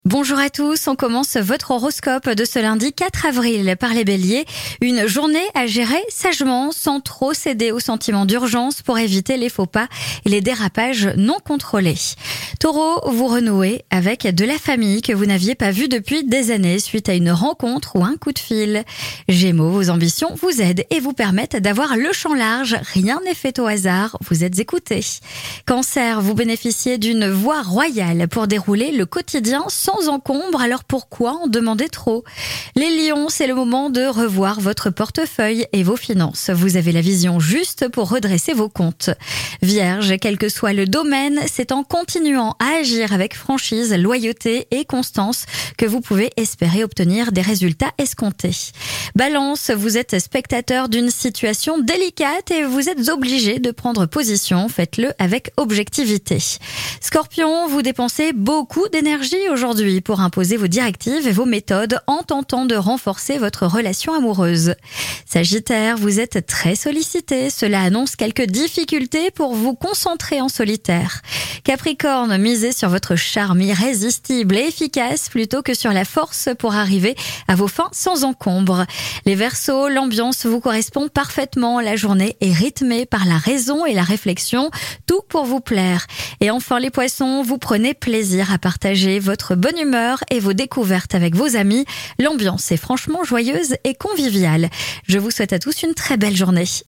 Bonjour à tous, on commence votre horoscope de ce lundi 4 avril par les béliers. Une journée à gérer sagement sans trop céder aux sentiments d'urgence pour éviter les faux pas et les dérapages non contrôlés. Taureau, vous renouez avec de la famille que vous n'aviez pas vue depuis des années suite à une rencontre ou un coup de fil. Gémeaux, vos ambitions vous aident et vous permettent d'avoir le champ large. Rien n'est fait au hasard, vous êtes écoutés. Cancer, vous bénéficiez d'une voie royale pour dérouler le quotidien sans encombre, alors pourquoi en demander trop? Les lions, c'est le moment de revoir votre portefeuille et vos finances. Vous avez la vision juste pour redresser vos comptes. Vierge, quel que soit le domaine, c'est en continuant à agir avec franchise, loyauté et constance que vous pouvez espérer obtenir des résultats escomptés. Balance, vous êtes spectateur d'une situation délicate et vous êtes obligé de prendre position. Faites-le avec objectivité. Scorpion, vous dépensez beaucoup d'énergie aujourd'hui pour imposer vos directives et vos méthodes en tentant de renforcer votre relation amoureuse. Sagittaire, vous êtes très sollicité. Cela annonce quelques difficultés pour vous concentrer en solitaire. Capricorne, misez sur votre charme irrésistible et efficace plutôt que sur la force pour arriver à vos fins sans encombre. Les Verseaux, l'ambiance vous correspond parfaitement. La journée est rythmée par la raison et la réflexion, tout pour vous plaire. Et enfin les Poissons, vous prenez plaisir à partager votre bonne humeur et vos découvertes avec vos amis. L'ambiance est franchement joyeuse et conviviale. Je vous souhaite à tous une très belle journée.